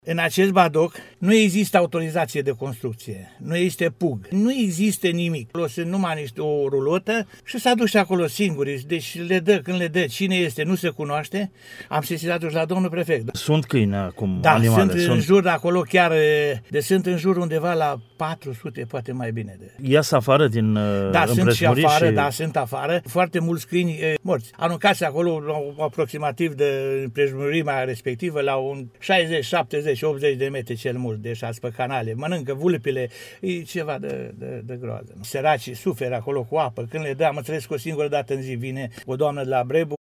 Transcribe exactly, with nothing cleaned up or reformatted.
În acest badoc nu există autorizație de construcție, nu există pug, nu există nimic. Acolo sunt numai niște o rulotă și s-a dus acolo singuri, deci le dă când le dă, cine este, nu se cunoaște. Am sesizat-o și la domnul prefect. Sunt câini acum, da, animale? sunt în sunt... jur de acolo chiar, de sunt în jur undeva la patru sute, poate mai bine. De. Ias afară din Da, sunt și afară, și... da, sunt afară. Foarte mulți câini e, morți. Aruncați acolo aproximativ de împrejmurimea respectivă la un șaizeci, șaptezeci, optzeci de metri cel mult, deci ați pe canale. Mănâncă vulpile, e ceva de, de, de groază. Săracii suferă acolo cu apă. Când le dă, am înțeles că o singură dată în zi vine o doamnă de la Brebu,